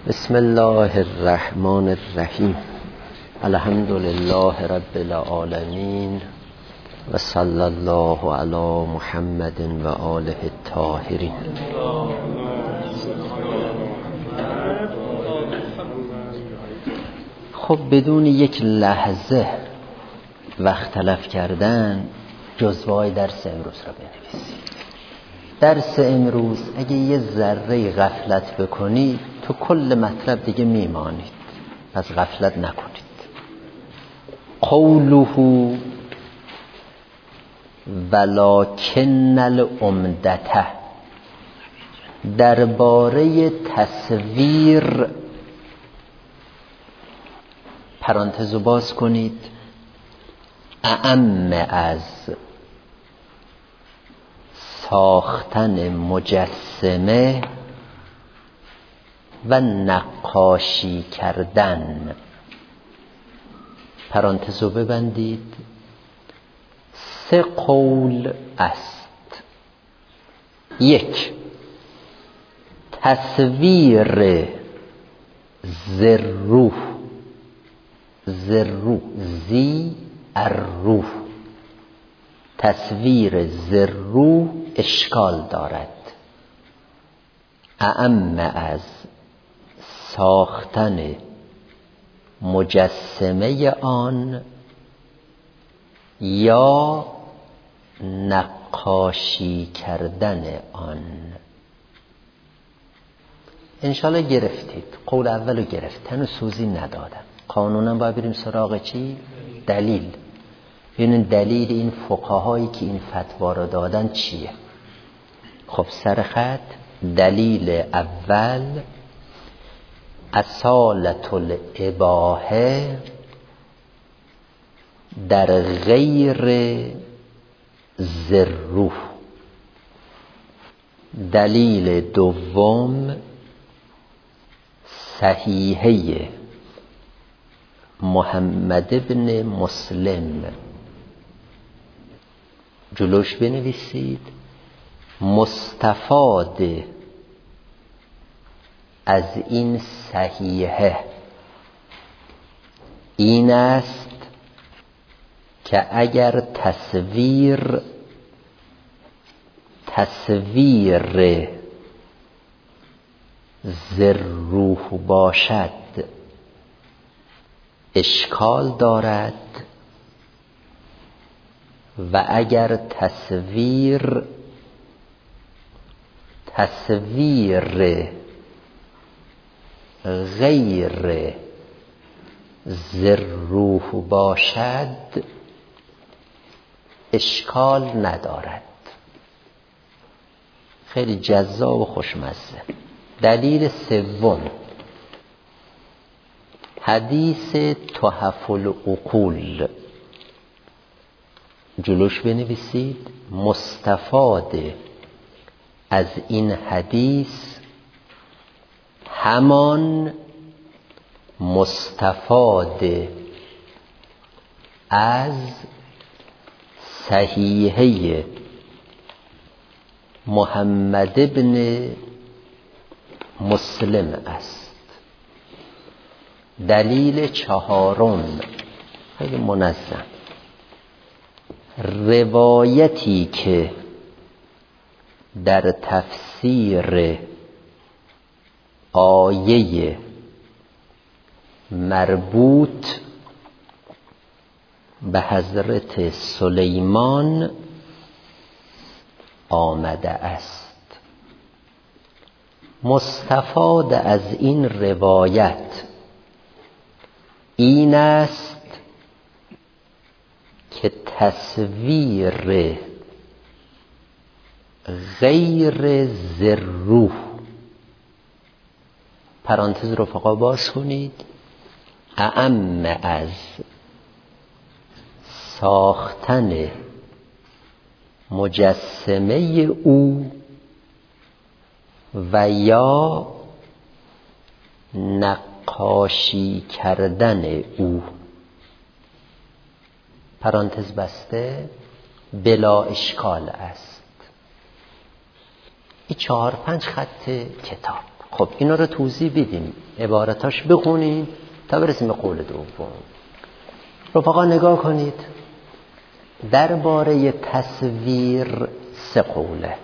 بسم الله الرحمن الرحیم. الحمد لله رب العالمین و صلی الله علی محمد و آله الطاهرین. خب بدون یک لحظه وقت تلف کردن جزوه‌های درس امروز را بنویسید. درس امروز اگه یه ذره غفلت بکنید تو کل مطلب دیگه میمانید، پس غفلت نکنید. قوله ولکن العمدته، درباره تصویر پرانتز رو باز کنید، اعم از ساختن مجسمه و نقاشی کردن. پرانتز رو ببندید. 3 قول است. 1 تصویر ذروح، ذروح زی الروح، تصویر ذروح اشکال دارد. اعم از ساختن مجسمه آن یا نقاشی کردن آن. انشالله گرفتید. قول اولو گرفتن و سوزی ندادن. قانونا باید بریم سراغ چی؟ دلیل. ببینید دلیل این فقهایی که این فتوا رو دادن چیه. خب سر خط دلیل اول اصالت الاباحه در غیر ذروح. دلیل دوم صحیحه محمد بن مسلم. جلوش بنویسید مستفاد از این صحیحه این است که اگر تصویر ذروح باشد اشکال دارد و اگر تصویر غیر ذروح باشد اشکال ندارد. خیلی جذاب و خوشمزه. دلیل سوم حدیث تحف العقول. جلوش بنویسید مستفاد از این حدیث همان مستفاد از صحیحه محمد بن مسلم است. دلیل چهارم خیلی منظم، روایتی که در تفسیر آیه مربوط به حضرت سلیمان آمده است. مستفاد از این روایت این است که تصویر غیر ذروح، پرانتز رفقا باز کنید، اعم از ساختن مجسمه او و یا نقاشی کردن او، پرانتز بسته، بلا اشکال است. این 4-5 خط کتاب. خب اینا رو توضیح بدیم، عبارتاش بخونیم تا برسیم به قول دوم. رفقا نگاه کنید، درباره تصویر 3 قوله.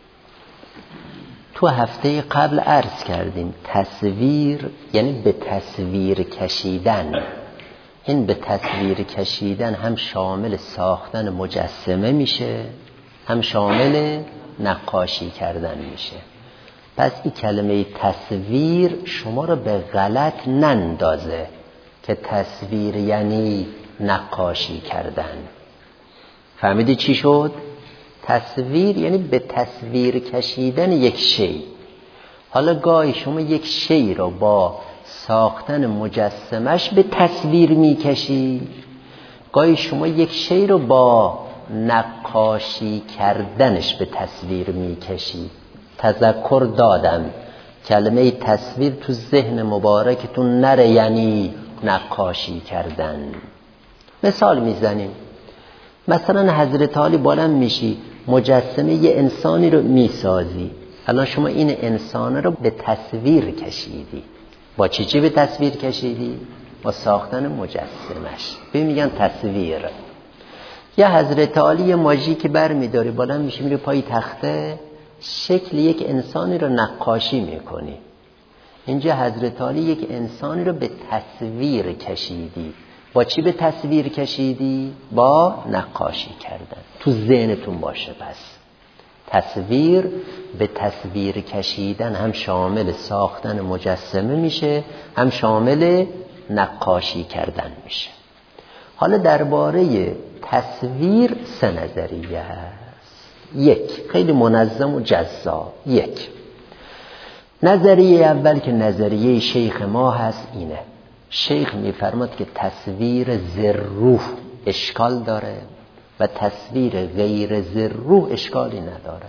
تو هفته قبل عرض کردیم تصویر یعنی به تصویر کشیدن. این به تصویر کشیدن هم شامل ساختن مجسمه میشه، هم شامل نقاشی کردن میشه. پس این کلمه تصویر شما رو به غلط نندازه که تصویر یعنی نقاشی کردن. فهمیدی چی شد؟ تصویر یعنی به تصویر کشیدن یک شی. حالا گاهی شما یک شی رو با ساختن مجسمش به تصویر میکشی، گاهی شما یک شی رو با نقاشی کردنش به تصویر میکشی. تذکر دادم کلمه تصویر تو ذهن مبارکتون نره یعنی نقاشی کردن. مثال میزنیم، مثلا حضرت علی بلند میشی مجسمه یه انسانی رو میسازی، الان شما این انسان رو به تصویر کشیدی. با چی به تصویر کشیدی؟ با ساختن مجسمش. به میگن تصویر. یا حضرت علی ماژیک بر میداری، بلند میشی میری پای تخته شکل یک انسانی رو نقاشی میکنی. اینجا حضرت علی یک انسانی رو به تصویر کشیدی. با چی به تصویر کشیدی؟ با نقاشی کردن. تو ذهنتون باشه. پس تصویر به تصویر کشیدن هم شامل ساختن مجسمه میشه، هم شامل نقاشی کردن میشه. حالا درباره تصویر 3 نظریه هست. 1 خیلی منظم و جذاب. 1 نظریه اول که نظریه شیخ ما هست اینه. شیخ میفرماد که تصویر ذروح اشکال داره و تصویر غیر ذروح اشکالی نداره.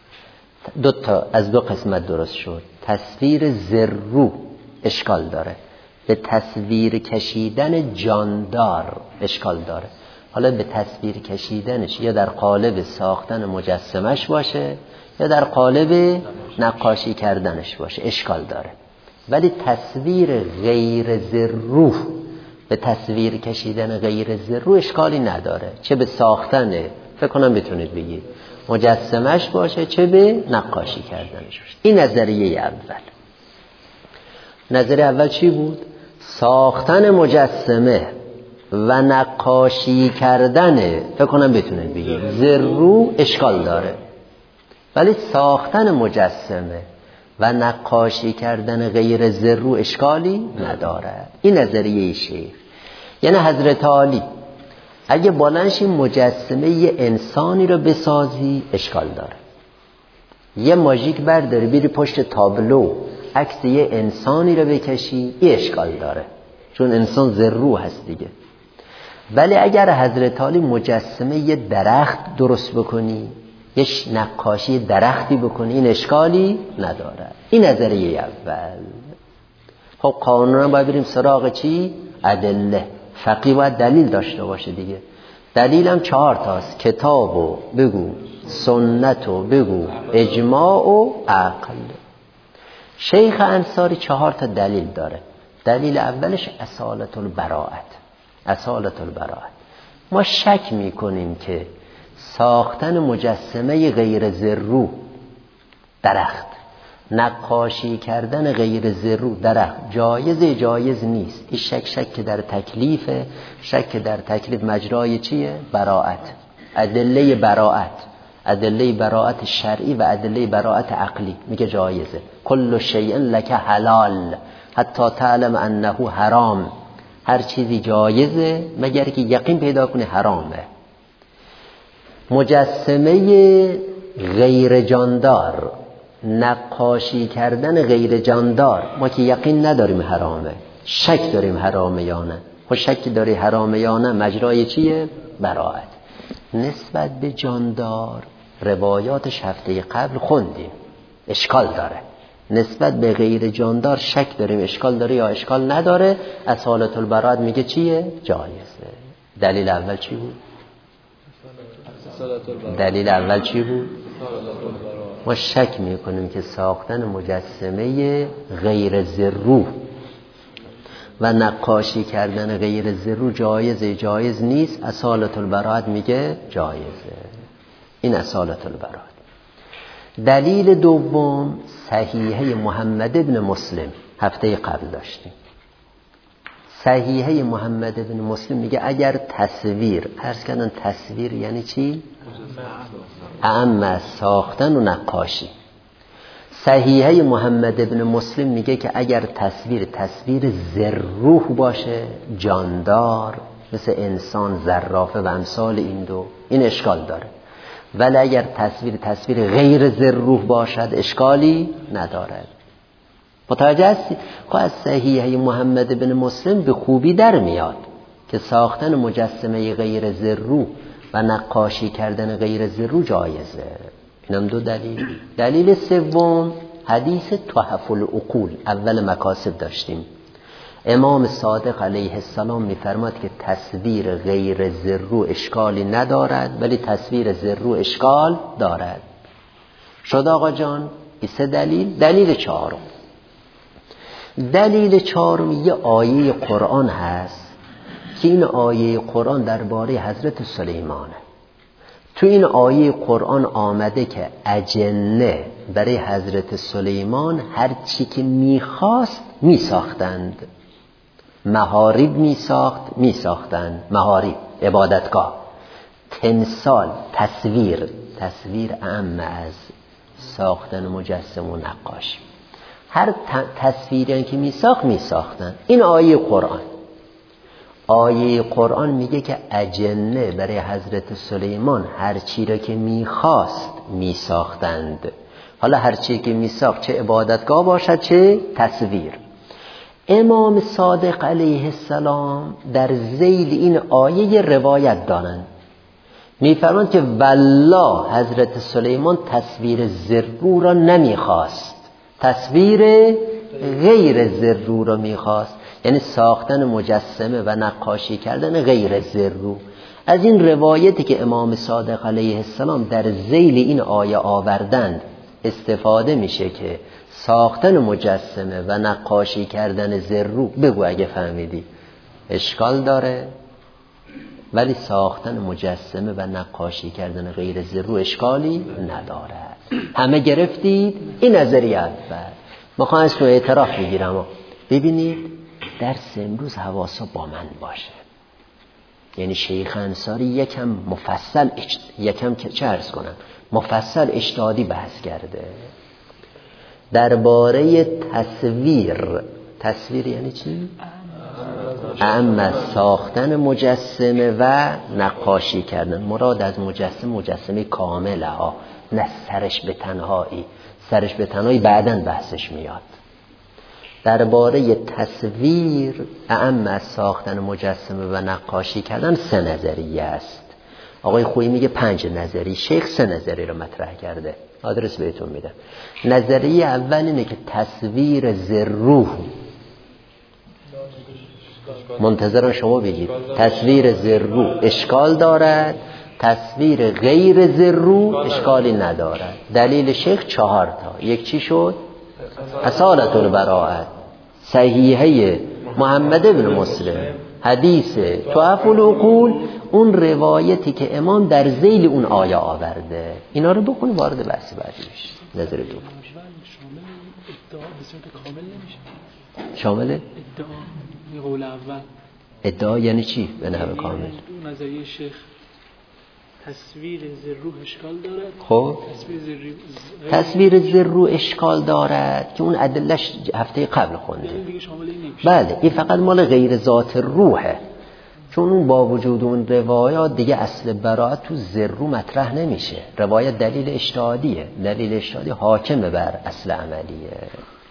2 تا از 2 قسمت درست شد. تصویر ذروح اشکال داره، به تصویر کشیدن جاندار اشکال داره. حالا به تصویر کشیدنش یا در قالب ساختن مجسمش باشه یا در قالب نقاشی کردنش باشه اشکال داره. ولی تصویر غیر ذروح، به تصویر کشیدن غیر ذروح اشکالی نداره، چه به ساختن فکر کنم بتونید بگید مجسمش باشه چه به نقاشی کردنش باشه. این نظریه اول. نظریه اول چی بود؟ ساختن مجسمه و نقاشی کردن فکر کنم بتونید بگید ذروح اشکال داره، ولی ساختن مجسمه و نقاشی کردن غیر ذروح اشکالی نداره. این نظریه شیخ. یعنی حضرت علی اگه بلندشی مجسمه یه انسانی رو بسازی اشکال داره، یه ماژیک برداری بیری پشت تابلو عکس یه انسانی رو بکشی این اشکال داره، چون انسان ذروح هست دیگه. ولی اگر حضرت علی مجسمه یه درخت درست بکنی، یه نقاشی درختی بکنی، این اشکالی نداره. این نظریه اول. خب قانونا باید بریم سراغ چی؟ ادله. فقیه باید دلیل داشته باشه دیگه. دلیلم 4 تاست. کتابو بگو، سنتو بگو، اجماع و عقل. شیخ انصاری 4 تا دلیل داره. دلیل اولش اصالت البراءت. اصالت البراءت. ما شک میکنیم که ساختن مجسمه غیر ذروح درخت، نقاشی کردن غیر ذروح درخت جایز نیست. این شک در تکلیفه. شک در تکلیف مجرای چیه؟ براءت. ادله براءت، ادله براءت شرعی و ادله براءت عقلی میگه جایزه. کل شیء لک حلال حتی تعلم انه حرام. هر چیزی جایزه مگر که یقین پیدا کنی حرامه. مجسمه غیر جاندار، نقاشی کردن غیر جاندار ما که یقین نداریم حرامه، شک داریم حرامه یا نه. خب شک داری حرامه یا نه مجرای چیه؟ براءت. نسبت به جاندار روایاتش هفته قبل خوندیم اشکال داره. نسبت به غیر جاندار شک داریم اشکال داره یا اشکال نداره. اصالت البراءت میگه چیه؟ جایزه. دلیل اول چی بود؟ دلیل اول چی بود؟ ما شک میکنیم که ساختن مجسمه غیر ذروح و نقاشی کردن غیر ذروح جایز نیست. اصالت البراءت میگه جایزه. این اصالت البراءت. دلیل دوم صحیحه محمد ابن مسلم، هفته قبل داشتیم. صحیحه محمد ابن مسلم میگه اگر تصویر، عرض کردن تصویر یعنی چی؟ اعم ساختن و نقاشی. صحیحه محمد ابن مسلم میگه که اگر تصویر ذروح باشه، جاندار مثل انسان، زرافه و امثال این دو، این اشکال داره. ولی اگر تصویر غیر ذروح باشد اشکالی ندارد. متوجه هستی؟ خب از صحیحه محمد ابن مسلم به خوبی در میاد که ساختن مجسمه غیر ذروح و نقاشی کردن غیر ذروح جایزه. اینم دو دلیل. دلیل سوم حدیث تحف العقول، اول مکاسب داشتیم. امام صادق علیه السلام میفرماد که تصویر غیر ذروح اشکالی ندارد ولی تصویر ذروح اشکال دارد. شد آقا جان؟ این سه دلیل. دلیل چهارم یه آیه قرآن هست که این آیه قرآن درباره حضرت سلیمانه. تو این آیه قرآن آمده که اجنه برای حضرت سلیمان هر چی که میخواست میساختند. محارب میساختند، محارب عبادتگاه، تمثال، تصویر اعم از ساختن مجسم و نقاشی. هر تصویری که میساختن. این آیه قرآن میگه که اجنه برای حضرت سلیمان هر چی را که میخواست میساختند. حالا هر چی که میساخت چه عبادتگاه باشد چه تصویر. امام صادق علیه السلام در ذیل این آیه روایت دارند، میفرماند که والله حضرت سلیمان تصویر ذروح را نمیخواست، تصویر غیر ذروح را میخواست، یعنی ساختن مجسمه و نقاشی کردن غیر ذروح. از این روایتی که امام صادق علیه السلام در ذیل این آیه آوردند استفاده میشه که ساختن مجسمه و نقاشی کردن ذروح، بگو اگه فهمیدی، اشکال داره، ولی ساختن مجسمه و نقاشی کردن غیر ذروح اشکالی نداره. همه گرفتید؟ این نظریه اول. میخوام از تو اعتراف بگیرم. ببینید درس امروز حواسا با من باشه. یعنی شیخ انصاری یکم مفصل مفصل اجتهادی بحث کرده درباره تصویر یعنی چی؟ اما ساختن مجسمه و نقاشی کردن. مراد از مجسمه کامله ها، نه سرش به تنهایی بعداً بحثش میاد. درباره تصویر اما ساختن مجسمه و نقاشی کردن 3 نظریه است. آقای خویی میگه 5 نظریه، شیخ 3 نظریه رو مطرح کرده. آدرس بهتون میدم. نظریه اول اینه که تصویر ذروح، منتظرم شما بگید، تصویر ذروح اشکال دارد، تصویر غیر ذروح اشکالی ندارد. دلیل شیخ 4 تا. یک چی شد؟ اصالت البراءت، صحیحه محمد ابن مسلم، حدیث تحف العقول، اون روایتی که امام در ذیل اون آیه آورده. اینا رو بخونی وارد بحث بعدی بشی. نظر دوم شامل قول اول. ادعا یعنی چی به نحو کامل؟ نظریه شیخ تصویر ذروح اشکال دارد. خب تصویر ذروح اشکال دارد که اون ادلهش هفته قبل خوندیم. بله این فقط مال غیر ذات روحه، چون اون با وجود اون روایات دیگه اصل براءت تو ذروح مطرح نمیشه. روایت دلیل اجتهادیه، دلیل اجتهادی حاکمه بر اصل عملیه.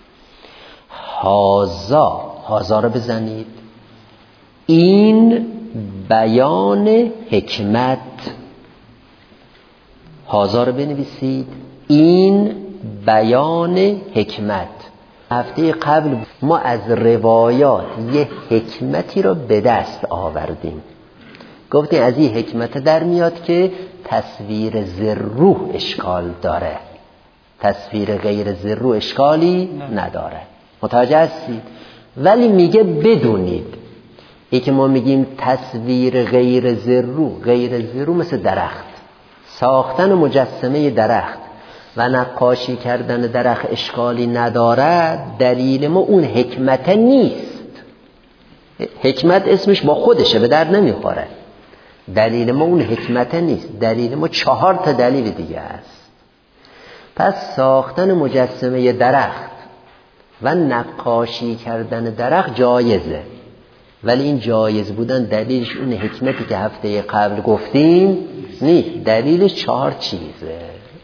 هازا رو بزنید. این بیان حکمت، هازا رو بنویسید. این بیان حکمت. هفته قبل ما از روایات یه حکمتی رو به دست آوردیم. گفتیم از این حکمت در میاد که تصویر ذروح اشکال داره. تصویر غیر زرو اشکالی نداره. متوجه هستید؟ ولی میگه بدونید ای که ما میگیم تصویر غیر زرو مثل درخت، ساختن مجسمه درخت و نقاشی کردن درخت اشکالی ندارد. دلیل ما اون حکمت نیست. حکمت اسمش با خودشه، به در نمیخوره. دلیل ما اون حکمت نیست. دلیل ما 4 دلیل دیگه است. پس ساختن مجسمه درخت و نقاشی کردن درخت جایزه، ولی این جایز بودن دلیلش اون حکمتی که هفته قبل گفتیم نیست. دلیلش 4 چیزه.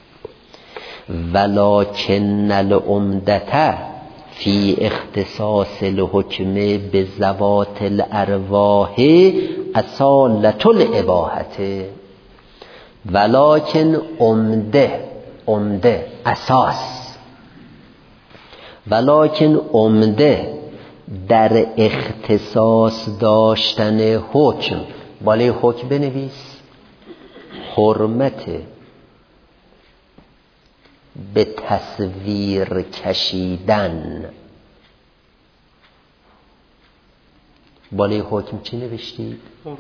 ولکن العمدة فی اختصاص الحکم به ذوات الارواح اصالة الاباحة. ولکن عمده اساس، ولکن عمده در اختصاص داشتن حکم. بالای حکم بنویس حرمت به تصویر کشیدن. بالای حکم چی نوشتید؟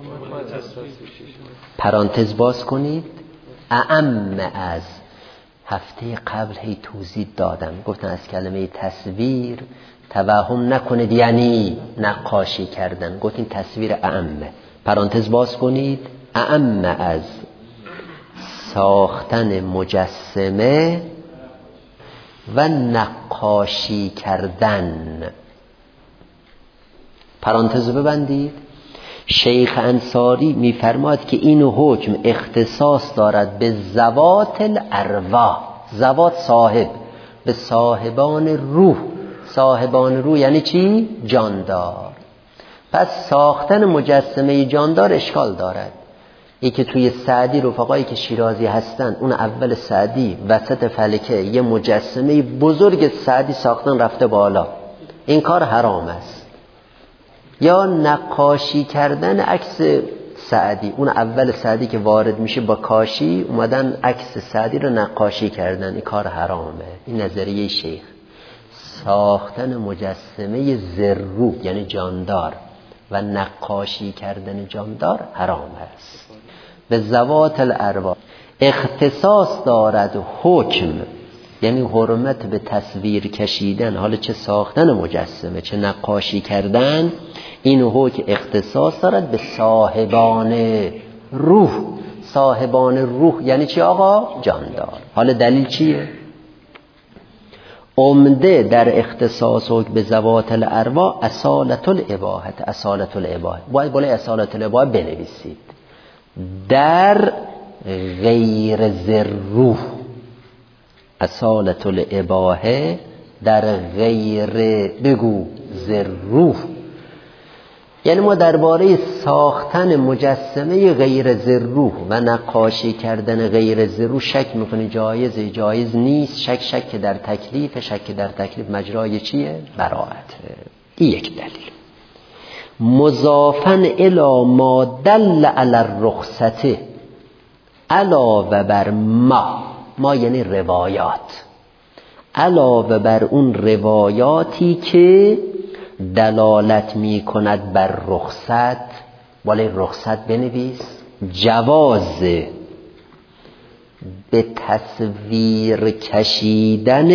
پرانتز باز کنید. اعم از. هفته قبل هی توضیح دادم، گفتن از کلمه تصویر توهم نکنید یعنی نقاشی کردن. گفتین تصویر اعمه. پرانتز باز کنید. اعم از ساختن مجسمه و نقاشی کردن. پرانتز ببندید. شیخ انصاری میفرماید که این حکم اختصاص دارد به ذوات الارواح. ذوات صاحب، به صاحبان روح. صاحبان روح یعنی چی؟ جاندار. پس ساختن مجسمه جاندار اشکال دارد. ای که توی سعدی رفقایی که شیرازی هستن، اون اول سعدی وسط فلکه یه مجسمه بزرگ سعدی ساختن رفته بالا، این کار حرام است. یا نقاشی کردن عکس سعدی، اون اول سعدی که وارد میشه با کاشی اومدن عکس سعدی رو نقاشی کردن، این کار حرامه. این نظریه شیخ. ساختن مجسمه زرو یعنی جاندار و نقاشی کردن جاندار حرام است. به ذوات الارواح اختصاص دارد حکم، یعنی حرمت به تصویر کشیدن، حالا چه ساختن مجسمه چه نقاشی کردن، این حکم اختصاص دارد به صاحبان روح. صاحبان روح یعنی چی آقا؟ جاندار. حالا دلیل چیه؟ عمده در اختصاص حکم به ذوات الارواح اصالة الاباحة. اصالة الاباحة باید بالای اصالة الاباحة بنویسید. در غیر ذروح. اصالة الاباحة در غیر بگو ذروح. یعنی ما درباره ساختن مجسمه غیر ذروح و نقاشی کردن غیر ذروح شک میکنی جایزه جایز نیست. شک در تکلیف. شک در تکلیف مجرای چیه؟ براءته. این یک دلیل. مضافن الی ما دل علی الرخصته، علاوه بر ما یعنی روایات، علاوه بر اون روایاتی که دلالت می کند بر رخصت. بالای رخصت بنویس جواز به تصویر کشیدن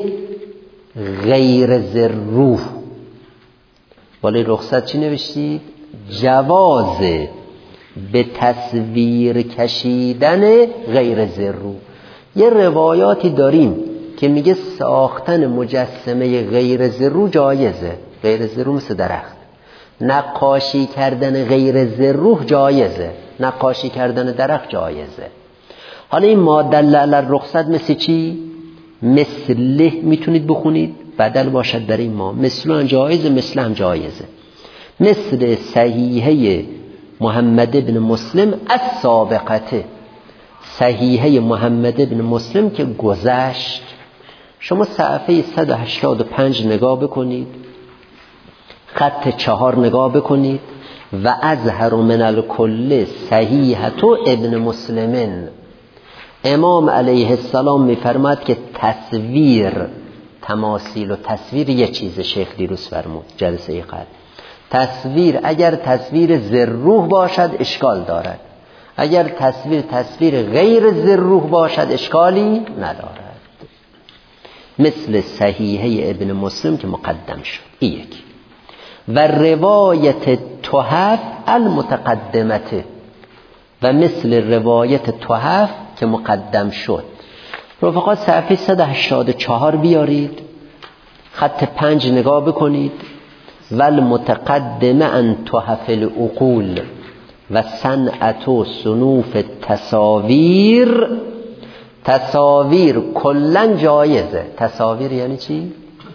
غیر ذروح. بالای رخصت چی نوشتید؟ جواز به تصویر کشیدن غیر ذروح. یه روایاتی داریم که میگه ساختن مجسمه غیر ذروح جایزه. غیر ذروح مثل درخت. نقاشی کردن غیر ذروح جایزه. نقاشی کردن درخت جایزه. حالا این ما دل علی الرخصت مثل چی؟ مثله میتونید بخونید بدل باشد در این ما. مثل هم جایزه، مثل هم جایزه. مثل صحیحه محمد بن مسلم از سابقته. صحیحه محمد بن مسلم که گذشت. شما صفحه 185 نگاه بکنید، خط 4 نگاه بکنید. و اظهر من الکل صحیحه ابن مسلمن. امام علیه السلام میفرماد که تصویر، تماثیل و تصویر یه چیز. شیخ دیروز فرمود جلسه قبل، تصویر اگر تصویر ذروح باشد اشکال دارد، اگر تصویر غیر ذروح باشد اشکالی ندارد. مثل صحیحه ابن مسلم که مقدم شد، این یکی. و روایت تحف المتقدمته، و مثل روایت تحف که مقدم شد. رفقات صفحه 184 بیارید، خط 5 نگاه بکنید. و المتقدمه ان تحف العقول و صنعت و صنوف تصاویر. تصاویر کلن جایزه. تصاویر یعنی چی؟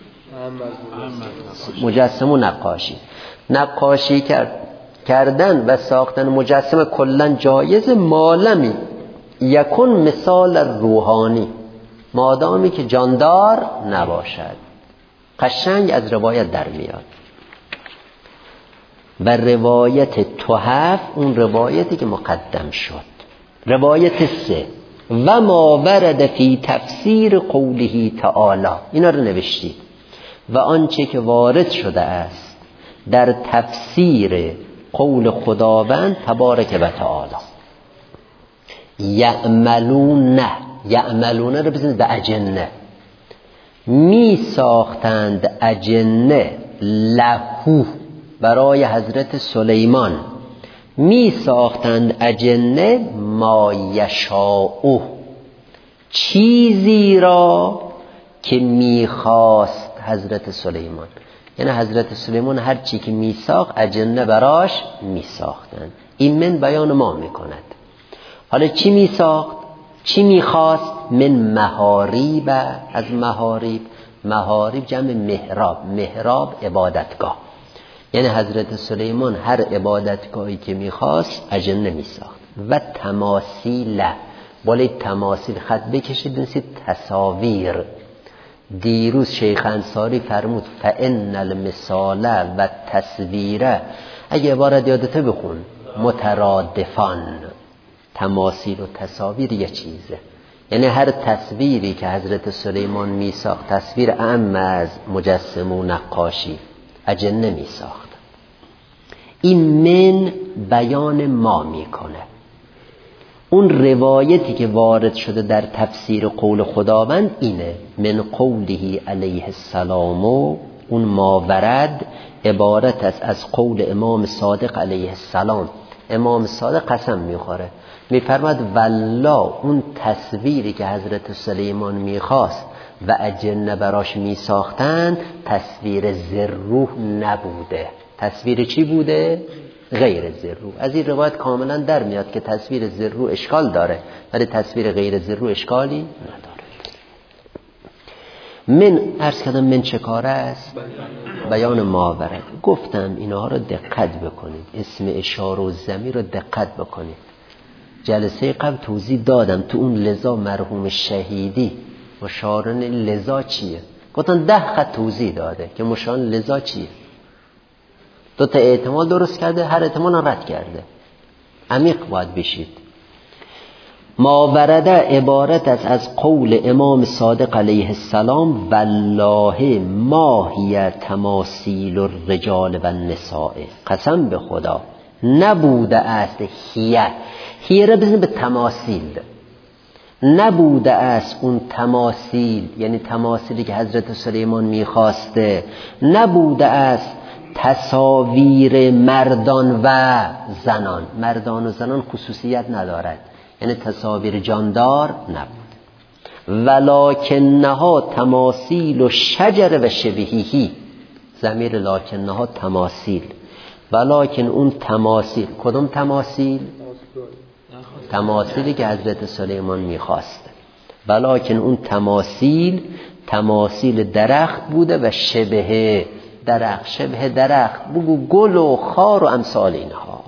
مجسمه و نقاشی کردن و ساختن مجسمه کلن جایزه، مالمی یکون مثال روحانی، مادامی که جاندار نباشد. قشنگ از روایت در میاد. و روایت تحف اون روایتی که مقدم شد. روایت 3 و ما ورد فی تفسیر قوله تعالی، اینا رو نوشتید. و آنچه که وارد شده است در تفسیر قول خداوند تبارک و تعالی. یعملون رو بزنید به اجنه. می ساختند اجنه لهو، برای حضرت سلیمان. می ساختند اجنه ما یشاء، چیزی را که می خواست حضرت سلیمان. یعنی حضرت سلیمان هر چی که می ساخت اجنه براش می ساختند. این من بیان ما می کند. حالا چی می ساخت؟ چی می خواست؟ من محاریب، از محاریب جمع محراب عبادتگاه. یعنی حضرت سلیمان هر عبادتگاهی که می‌خواست اجنه می‌ساخت. و تماثیل، بالای تماثیل خط بکشید بنویسید تصاویر. دیروز شیخ انصاری فرمود فإن المثال و تصویر، اگه عبارت یادته بخون، مترادفان. تماثیل و تصاویر یه چیزه. یعنی هر تصویری که حضرت سلیمان می‌ساخت، تصویر اعم از مجسمه و نقاشی، اجنه می ساخت. این من بیان ما میکنه. اون روایتی که وارد شده در تفسیر قول خداوند اینه، من قوله علیه السلام. اون ماورد عبارت است از قول امام صادق علیه السلام. امام صادق قسم میخوره، میفرماد والله اون تصویری که حضرت سلیمان میخواست و اجنه براش میساختن تصویر ذروح نبوده. تصویر چی بوده؟ غیر ذروح. از این روایت کاملا در میاد که تصویر ذروح اشکال داره ولی تصویر غیر ذروح اشکالی نداره. من عرض کردم من چه کاره است؟ بیان ماورد. گفتم اینها رو دقت بکنید، اسم اشاره و ضمیر رو دقت بکنید. جلسه قبل توضیح دادم تو اون لذا مرحوم شهیدی مشارن لذا چیه؟ گفتن 10 خط توضیح داده که مشارن لذا چیه. 2 تا احتمال درست کرده، هر احتمال رد کرده. عمیق باید بشید. ماورده عبارت است از قول امام صادق علیه السلام والله ما هی تماثیل الرجال و النساء. قسم به خدا نبوده است هیه را بزنید به تماثیل. نبوده است اون تماثیل، یعنی تماثیلی که حضرت سلیمان میخواسته، نبوده است تصاویر مردان و زنان. مردان و زنان خصوصیت ندارد، یعنی تصاویر جاندار نبود. ولکنها تماثیل و شجر و شبهیهی. ضمیر لکنها تماثیل، ولکن اون تماثیل کدوم تماثیل؟ تماثیلی که حضرت سلیمان میخواسته. ولکن اون تماثیل درخت بوده و شبه درخت بگو گل و خار و امثال اینها.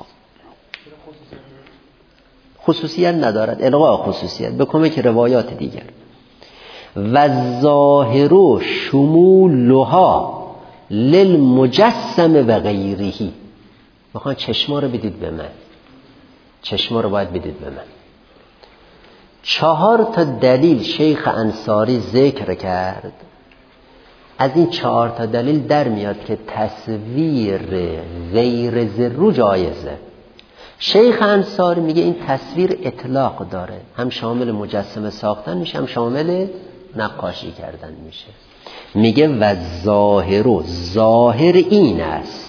خصوصیت ندارد، الغاء خصوصیت به کمک روایات دیگر. و ظاهر شمولها للمجسم و غیرهی. بخوان چشما رو بدید به من، چشما رو باید بدید به من. 4 تا دلیل شیخ انصاری ذکر کرد. از این 4 تا دلیل در میاد که تصویر غیر ذرو جایزه. شیخ انصاری میگه این تصویر اطلاق داره، هم شامل مجسمه ساختن میشه، هم شامل نقاشی کردن میشه. میگه و ظاهر این است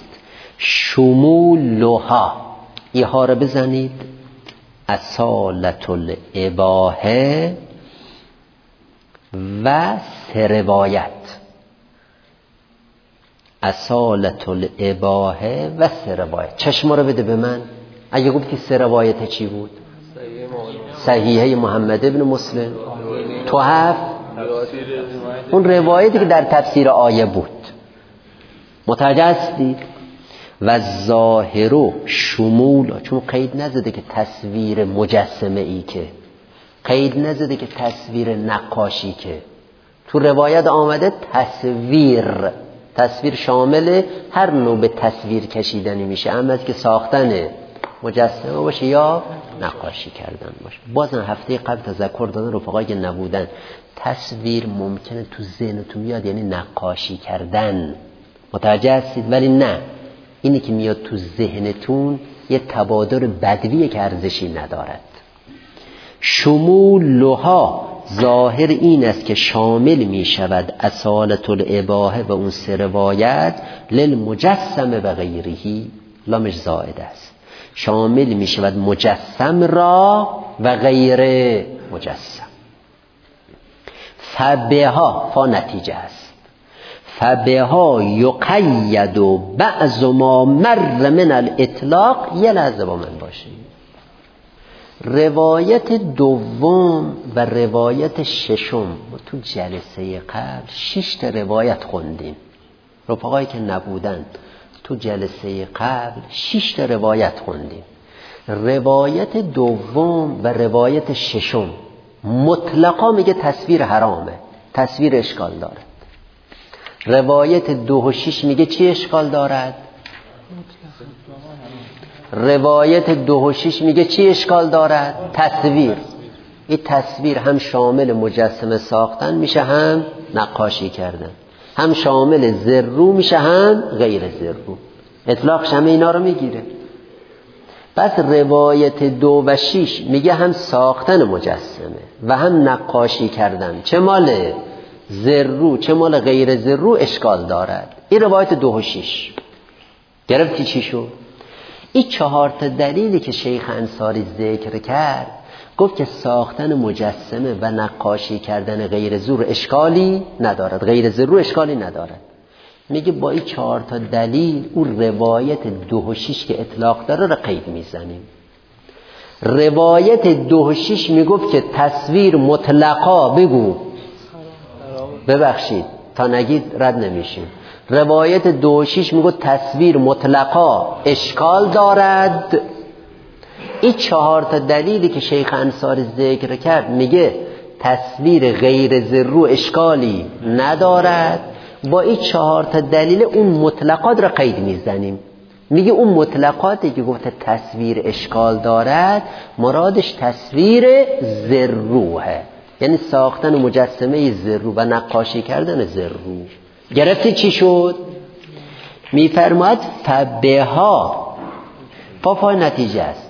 شمولها، ایها رو بزنید، اصالت الاباحه و سروایت. اصالت الاباحه و سروایت. چشم رو بده به من. اگه گفتی سروایت چی بود؟ صحیحه محمد ابن مسلم، تحف، اون روایتی که در تفسیر آیه بود. متوجه هستید؟ و ظاهر شمول، چون قید نزده که تصویر مجسمه ای، که قید نزده که تصویر نقاشی، که تو روایت آمده تصویر شامل هر نوع به تصویر کشیدنی میشه، اما از که ساختن مجسمه باشه یا نقاشی کردن باشه. بازم هفته قبل تذکر دادن رفقایی که نبودن، تصویر ممکنه تو ذهنتون بیاد یعنی نقاشی کردن، متوجه هستید؟ ولی نه، اینی که میاد تو ذهنتون یه تبادر بدویه که ارزشی ندارد. شمولها، ظاهر این است که شامل می شود اصالت الاباحه و اون سه روایت للمجسم و غیرهی، لامش زائد است، شامل می شود مجسم را و غیر مجسم. فبها، فا نتیجه است، فبها یقید بعض ما مر من الاطلاق. یه لحظه با من باشید. روایت دوم و روایت ششم تو جلسه قبل 6 تا روایت خوندیم. رفقایی که نبودن تو جلسه قبل 6 تا روایت خوندیم. روایت دوم و روایت ششم مطلقا میگه تصویر حرامه، تصویر اشکال دارد. روایت 2 و 6 میگه چی اشکال دارد؟ روایت 2 و 6 میگه چی اشکال دارد؟ تصویر. این تصویر هم شامل مجسمه ساختن میشه، هم نقاشی کردن، هم شامل ذرو میشه، هم غیر ذرو. اطلاقش همه اینا رو میگیره. پس روایت 2 و 6 میگه هم ساختن مجسمه و هم نقاشی کردن، چه مال ذرو چه مال غیر ذرو اشکال دارد. این روایت 2 و 6. گرفتی چی شد؟ این 4 تا دلیلی که شیخ انصاری ذکر کرد، گفت که ساختن مجسمه و نقاشی کردن غیر ذرو اشکالی ندارد، غیر ذرو اشکالی ندارد. میگه با این 4 تا دلیل اون روایت 2 و 6 که اطلاق داره رو قید میزنیم. روایت 2 و 6 میگفت که تصویر مطلقا، بگو ببخشید تا نگید رد نمیشیم. روایت 2 و 6 میگفت تصویر مطلقا اشکال دارد. این 4 تا دلیلی که شیخ انصاری ذکر کرد میگه تصویر غیر ذرو اشکالی ندارد. با این 4 تا دلیل اون مطلقات را قید میزنیم. میگه اون مطلقاتی که گفته تصویر اشکال دارد مرادش تصویر ذروه، یعنی ساختن مجسمه ذرو و نقاشی کردن ذرو. گرفتی چی شد؟ میفرماد فبها، پای نتیجه است،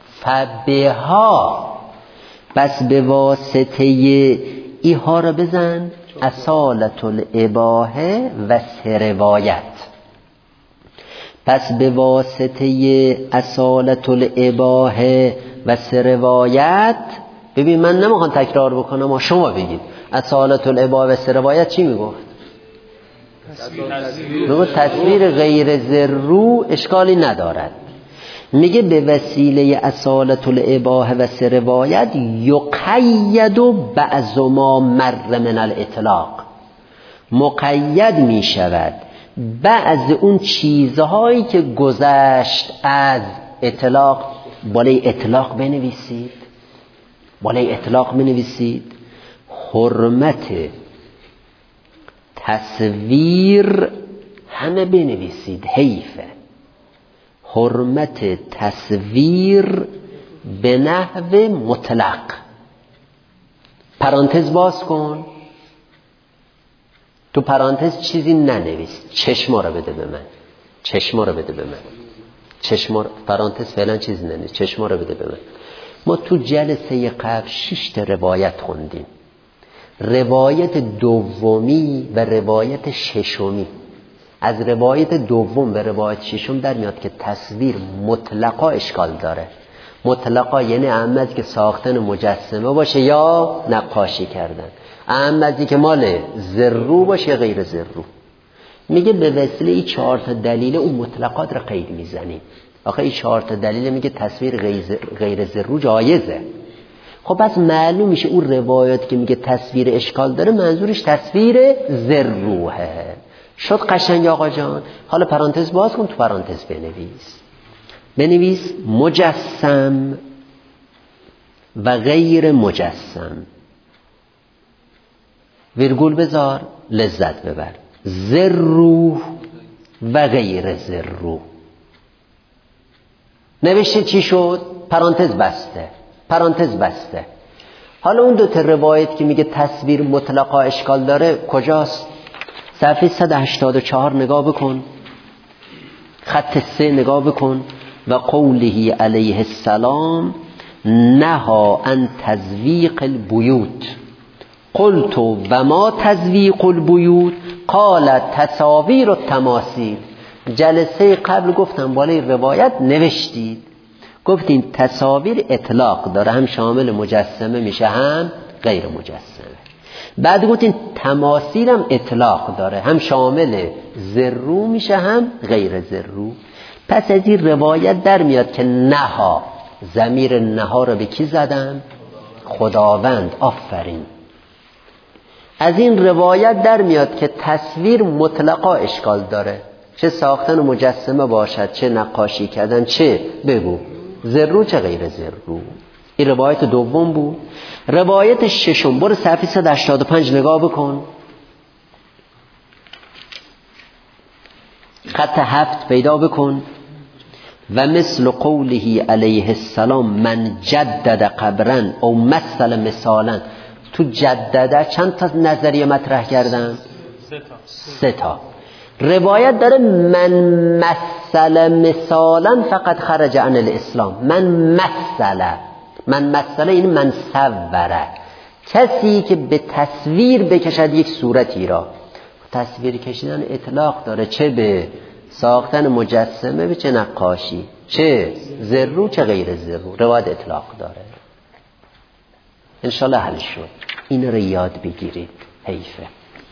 فبها، بس به واسطه ایها را بزن، اصالت الاباحه و سروایت. پس به واسطه اصالت الاباحه و سروایت. ببین من نمیخوام تکرار بکنم، شما بگید اصالت الاباحه و سروایت چی میگفت؟ تصویر غیر ذرو اشکالی ندارد. میگه به وسیله اصالت الاباحه و سروایت یقید بعض ما مر من الاطلاق، مقید می شود بعض اون چیزهایی که گذشت از اطلاق. بالای اطلاق بنویسید، بالای اطلاق بنویسید حرمت تصویر، همه بنویسید، حیفه. حرمت تصویر به نحو مطلق، پرانتز باز کن، تو پرانتز چیزی ننویس، چشما رو بده به من، چشما رو بده به من، چشما، پرانتز فعلا چیزی ننویس، چشما رو بده به من. ما تو جلسه قبل 6 تا روایت خوندیم، روایت دومی و روایت ششمی. از روایت دوم و روایت ششم در میاد که تصویر مطلقا اشکال داره. مطلقا یعنی اهم از که ساختن مجسمه باشه یا نقاشی کردن، اهم از که مال زرو باشه غیر زرو. میگه به وسیله این 4 تا دلیل اون مطلقات رو قید میزنیم. آخه این 4 تا دلیل میگه تصویر غیر زرو جایزه. خب پس معلوم میشه اون روایت که میگه تصویر اشکال داره منظورش تصویر زروه. شد قشنگ آقا جان؟ حالا پرانتز باز کن، تو پرانتز بنویس مجسم و غیر مجسم، ویرگول بذار، لذت ببر، زرو و غیر زرو. نوشته چی شد؟ پرانتز بسته. حالا اون 2 تا روایت که میگه تصویر مطلقا اشکال داره کجاست؟ صفحه 184 نگاه بکن، خط 3 نگاه بکن. و قوله علیه السلام نها عن تزویق البیوت، قلت و ما تزویق البیوت قال تصاویر و تماثیل. جلسه قبل گفتم بالای روایت نوشتید، گفتیم تصاویر اطلاق داره، هم شامل مجسمه میشه هم غیر مجسمه. بعد گفتیم تماثیل هم اطلاق داره، هم شامل زرو میشه هم غیر زرو. پس از این روایت در میاد که نها، ضمیر نها رو به کی زدم؟ خداوند. آفرین. از این روایت در میاد که تصویر مطلقا اشکال داره، چه ساختن مجسمه باشد، چه نقاشی کردن، چه بگو زرو چه غیر زرو. این روایت دوم بود. روایت ششم، برو صفحه 185 نگاه بکن، خط 7 پیدا بکن. و مثل قوله علیه السلام من جدد قبرا او مثل مثالا. تو جدده چند تا نظریه مطرح کردن؟ 3 تا. روایت داره من مثل مثالا فقط خرج عن الاسلام. من مثل این من صوره، کسی که به تصویر بکشد یک صورتی را. تصویر کشیدن اطلاق داره، چه به ساختن مجسمه، به چه نقاشی، چه زرو چه غیر زرو. روایت اطلاق داره. انشالله حل شد. این رو یاد بگیرید، حیفه.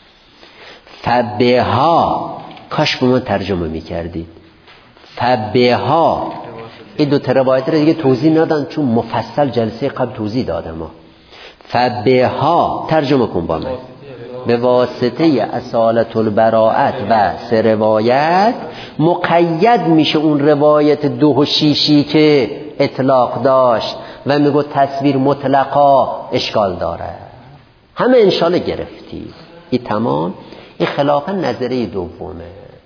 فبها، کاش به من ترجمه میکردید. فبها، این 2 تا روایت رو دیگه توضیح ندادم چون مفصل جلسه قبل توضیح دادم. فبها ترجمه کن با من. به واسطه اصالت البراءت و 3 روایت مقید میشه اون روایت 2 و 6 که اطلاق داشت و میگو تصویر مطلقا اشکال داره. همه انشالله گرفتید. این تمام. این خلافا نظریه دومه.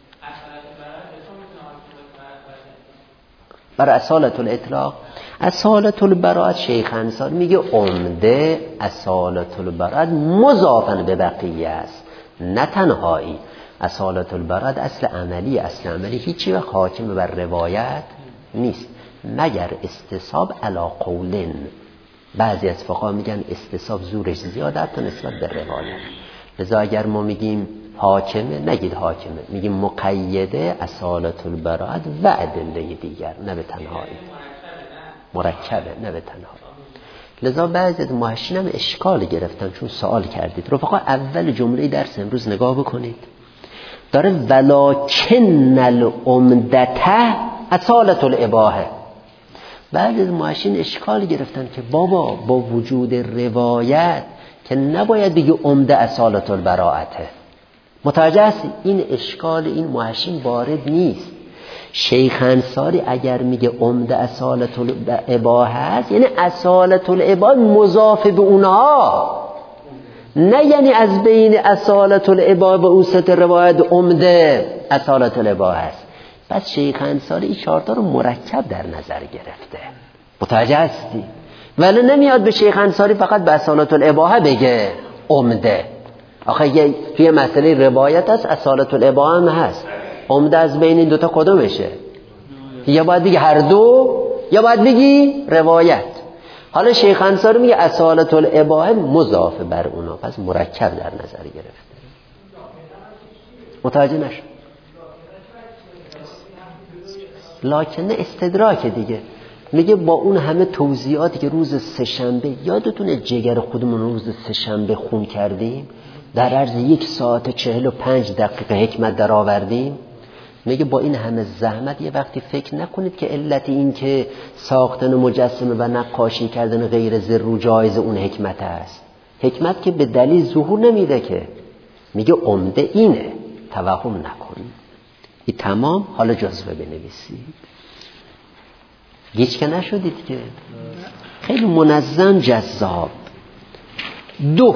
برای اصالت الاطلاق، اصالت البراءت شیخ انصاری میگه عمده اصالت البراءت مضافن به بقیه است، نه تنهایی. اصالت البراءت اصل عملی هیچی و حاکم بر روایت نیست مگر استصحاب علی قولن. بعضی از فقها میگن استصحاب زورش زیاده تا نسبت به روایت. لذا اگر ما میگیم حاکمه، نگید حاکمه، میگیم مقیده اصالت البراءت و ادله دیگر، نه به تنهایی. مرکبه نه به تنهایی. لذا بعضی از محشین هم اشکال گرفتن چون سوال کردید. رفقا اول جمله درس امروز نگاه بکنید، داره ولکن العمدته اصالت الاباحه. بعضی از محشین اشکال گرفتن که بابا با وجود روایت که نباید بگی عمده اصالت البراءته. متوجه هستی؟ این اشکال این محشین وارد نیست. شیخ انصاری اگر میگه عمده اصالت الاباحه هست، یعنی اصالت الاباحه مضاف به اونها، نه یعنی از بین اصالت الاباحه و اوسط روایت عمده اصالت الاباحه هست. پس شیخ انصاری این 4 تا رو مرکب در نظر گرفته. متوجه هستی؟ ولی نمیاد به شیخ انصاری فقط به اصالت الاباحه بگه عمده. آخه توی مسئله روایت هست، اصالت الاباحه هم هست. عمده از بین این دوتا کدومشه؟ یا باید بگی هر دو یا باید بگی روایت. حالا شیخ انصاری میگه اصالت الاباحه مضاف بر اونا، پس مرکب در نظر گرفته. متوجه نشد؟ لکن استدراک دیگه. میگه با اون همه توضیحاتی که روز سه‌شنبه، یادتونه جگر خودمون روز سه‌شنبه خون کردیم، در عرض 1 ساعت 45 دقیقه حکمت در آوردیم. میگه با این همه زحمت یه وقتی فکر نکنید که علت این که ساختن مجسمه و نقاشی کردن غیر زرو جایز اون حکمت است. حکمت که به دلیل ظهور نمیده که. میگه عمده اینه، توهم نکنید. این تمام. حالا جزوه بنویسید. گیج که نشدید که؟ خیلی منظم، جذاب. 2.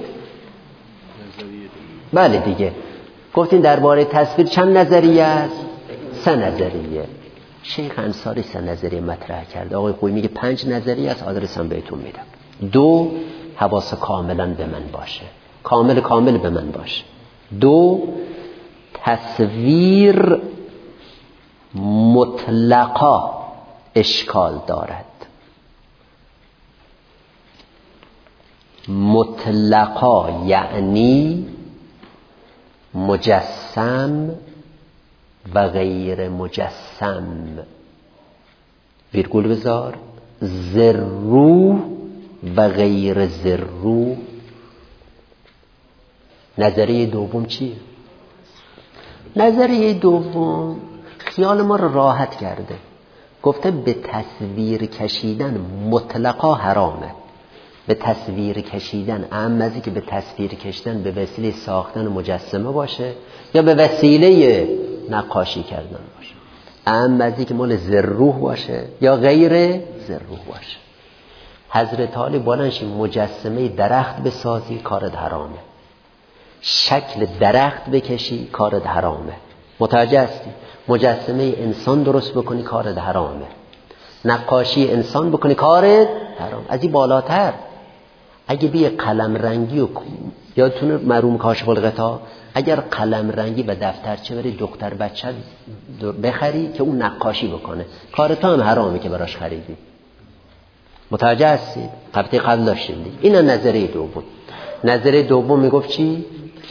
بله دیگه گفتین درباره تصویر چند نظریه است؟ 3 نظریه. شیخ انصاری 3 نظریه مطرح کرده. آقای خویی میگه 5 نظریه است، آدرس هم بهتون میدم. 2 حواس کاملا به من باشه، کامل به من باشه. 2 تصویر مطلقا اشکال دارد. مطلقا یعنی مجسم و غیر مجسم. ویرگول بذار. زرو و غیر زرو. نظریه دوم چیه؟ نظریه دوم خیال ما رو راحت کرده. گفته به تصویر کشیدن مطلقا حرامه. به تصویر کشیدن اما که به تصویر کشیدن به وسیله ساختن مجسمه باشه یا به وسیله نقاشی کردن باشه، اما که مال زروح باشه یا غیر زروح باشه. حضرت علی بلنشی مجسمه درخت بسازی کارت حرامه، شکل درخت بکشی کارت حرامه. متوجه هستی؟ مجسمه انسان درست بکنی کارت حرامه، نقاشی انسان بکنی کارت حرام. از این بالاتر اگه بیه قلم رنگی و یادتونه مرحوم کاشف الغطا، اگر قلم رنگی و دفترچه بری دختر بچه بخری که اون نقاشی بکنه، کار تو هم حرامه که براش خریدی. متوجه هستید؟ هفته قبل داشتیم دیگه. اینا نظریه دوم. نظریه دوم میگفت چی؟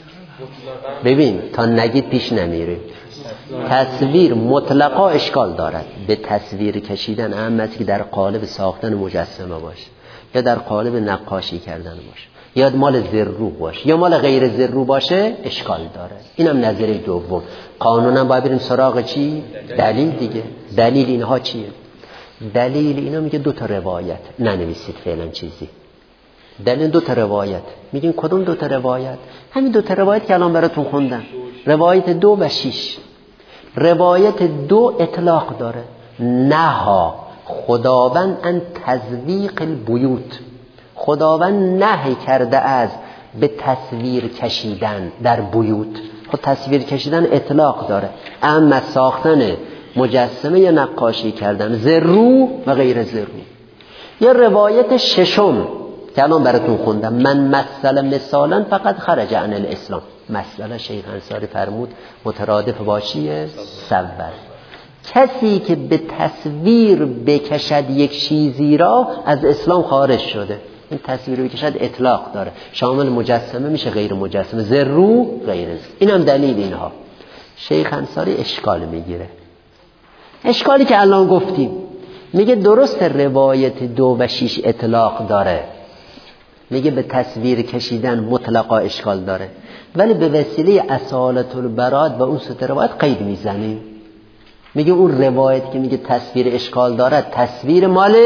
ببین تا نگید پیش نمیره. تصویر مطلقا اشکال دارد. به تصویر کشیدن اما که در قالب ساختن مجسمه باشه یا در قالب نقاشی کردن باشه یا مال زرو باشه یا مال غیر زرو باشه اشکال داره. اینم نظریه دوم. قانونا باید بریم سراغ چی؟ دلیل دیگه. دلیل اینها چیه؟ دلیل اینا میگه 2 تا روایت. ننویسید فعلا چیزی. دلیل 2 تا روایت. میگین کدوم 2 تا روایت؟ همین 2 تا روایت که الان براتون خوندم. روایت 2 و 6. روایت 2 اطلاق داره. نها خداوند ان تزویق البیوت. خداوند نهی کرده از به تصویر کشیدن در بیوت. خود تصویر کشیدن اطلاق داره، اما ساختن مجسمه یا نقاشی کردن زرو و غیر زرو. یا روایت 6 که الان براتون خوندم. من مثل مثالا فقط خرج عن الاسلام. مثلا شیخ انصاری فرمود مترادف باشیه سول. کسی که به تصویر بکشد یک چیزی را از اسلام خارج شده. این تصویر بکشد اطلاق داره، شامل مجسمه میشه غیر مجسمه، زرو غیر زرو. اینم دلیل اینها. شیخ انصاری اشکال میگیره. اشکالی که الان گفتیم میگه درست روایت 2 و 6 اطلاق داره، میگه به تصویر کشیدن مطلقا اشکال داره، ولی به وسیله اصالت البراءت و اون 3 روایت قید میزنیم. میگه اون روایت که میگه تصویر اشکال دارد تصویر مال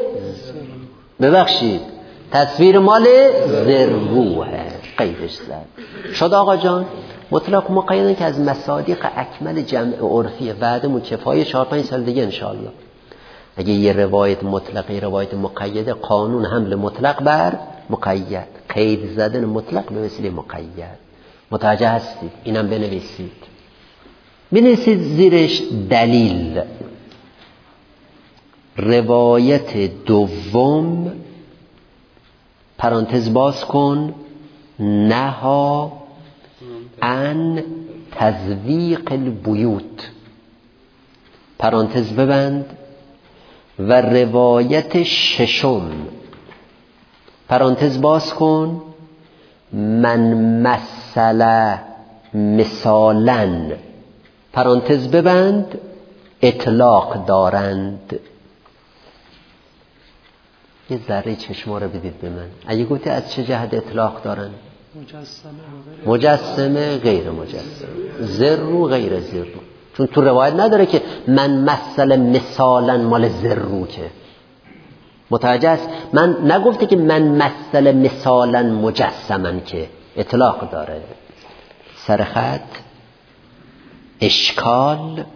تصویر مال زروه قیدش زد. شد آقا جان. مطلق مقیدن که از مصادیق اکمل جمع عرفیه. بعدمون کفایه 4-5 سال دیگه انشاءالله. اگه یه روایت مطلقه روایت مقیده، قانون حمل مطلق بر مقید، قید زدن مطلق به وسیله مقید. متوجه هستید؟ اینم بنویسید زیرش دلیل. روایت دوم پرانتز باز کن نها عن تزویق البیوت پرانتز ببند و روایت ششم پرانتز باز کن من مثل مثالاً پرانتز ببند اطلاق دارند. یه ذره چشما رو بدید به من. اگه گفتی از چه جهت اطلاق دارند؟ مجسمه غیر مجسمه، ذرو غیر ذرو. چون تو روایت نداره که من مثل مثالا مال ذرو که متوجه است. من نگفته که من مثل مثالا مجسما که اطلاق داره. سرخط اشکال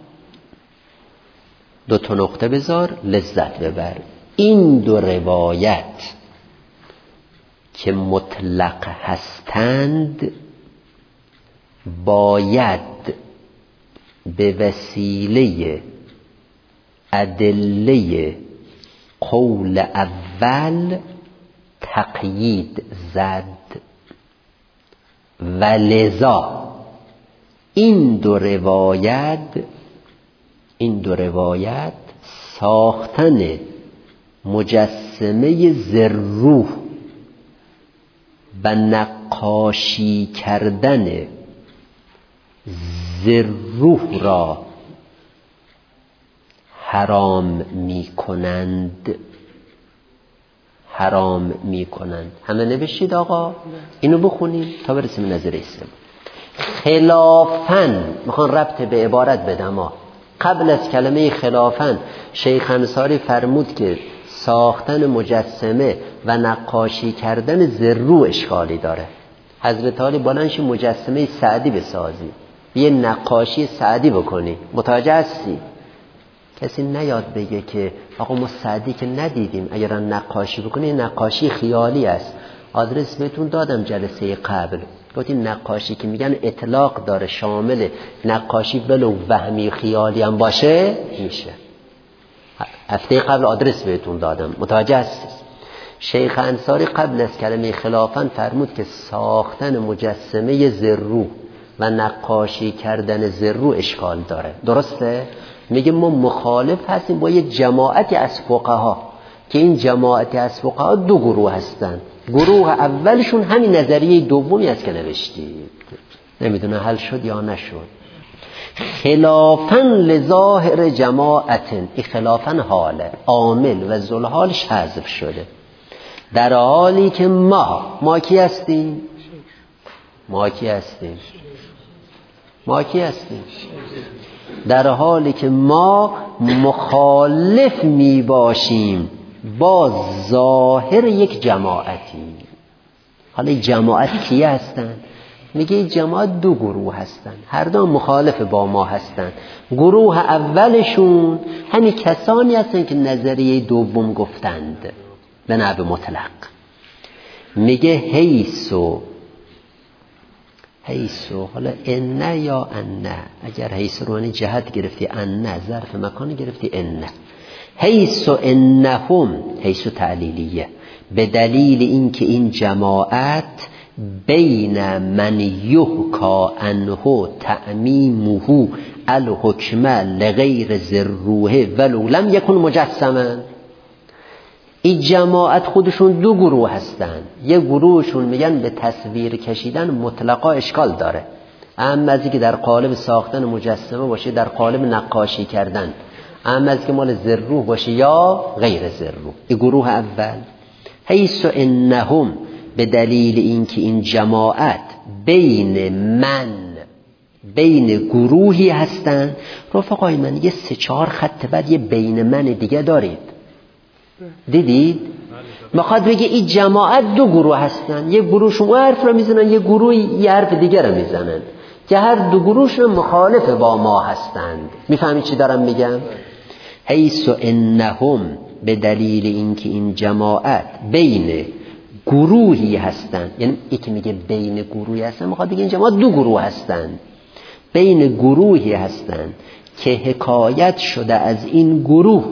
2 نقطه بذار لذت ببر. این 2 روایت که مطلق هستند باید به وسیله ادله قول اول تقیید زد و لذا این دو روایت ساختن مجسمه ذروح و نقاشی کردن ذروح را حرام می کنند. همه نوشید آقا؟ اینو بخونیم تا برسیم نظر اسم. خلافاً میخوان ربط به عبارت بدم. قبل از کلمه خلافاً شیخ انصاری فرمود که ساختن مجسمه و نقاشی کردن ذروح اشکالی داره. حضرت علی بلندش مجسمه سعدی بسازی، یه نقاشی سعدی بکنی. متوجه هستی؟ کسی نیاد بگه که آقا ما سعدی که ندیدیم، اگر نقاشی بکنی نقاشی خیالی است. آدرس بهتون دادم جلسه قبل، گفتیم نقاشی که میگن اطلاق داره، شامل نقاشی ولو وهمی خیالی هم باشه میشه. هفته قبل آدرس بهتون دادم. متوجه هستید؟ شیخ انصاری قبل از کلمه خلافاً فرمود که ساختن مجسمه ذروح و نقاشی کردن ذروح اشکال داره. درسته؟ میگه ما مخالف هستیم با یک جماعتی از فقها که این جماعتی از فقها 2 گروه هستن. گروه اولشون همین نظریه دومی است که نوشتید. نمیدونه حل شد یا نشد. خلافاً لظاهر جماعت، این خلافاً حاله، عامل و ذوالحالش حذف شده. در حالی که ما کی هستیم؟ در حالی که ما مخالف می باشیم با ظاهر یک جماعتی. حالا جماعت کیه هستن؟ میگه جماعت 2 گروه هستن، هر دو مخالف با ما هستن. گروه اولشون همین کسانی هستن که نظریه دوم گفتند به نحو مطلق. میگه حیثو حالا ان یا ان، اگر حیث رو یعنی جهت گرفتی، ان ظرف مکان گرفتی، ان حیث انهم، حیث تعلیلیه، به دلیل اینکه این جماعت بین من یحکا عنه تعمیمه الحکم لغیر ذروه ولو لم یکن مجسما. این جماعت خودشون 2 گروه هستن. یک گروهشون میگن به تصویر کشیدن مطلقا اشکال داره، اما از اینکه در قالب ساختن مجسمه باشه، در قالب نقاشی کردن، اما از اینکه مال ذروح باشه یا غیر ذروح. این گروه اول. حیث انهم، به دلیل اینکه این جماعت بین گروهی هستن. رفقای من یه 3-4 خط بعد یه بین من دیگه دارید، دیدید؟ میخواد بگه این جماعت 2 گروه هستن، یه گروهشون حرف رو میزنن، یه گروه یه حرف دیگر رو میزنن که هر 2 گروهشون مخالف با ما هستند. میفهمید چی دارم میگم؟ حیث انهم، به دلیل اینکه این جماعت بین گروهی هستن، یعنی یکی میگه بین گروهی هستن، میخواد بگه این جماعت 2 گروه هستن، بین گروهی هستن که حکایت شده از این گروه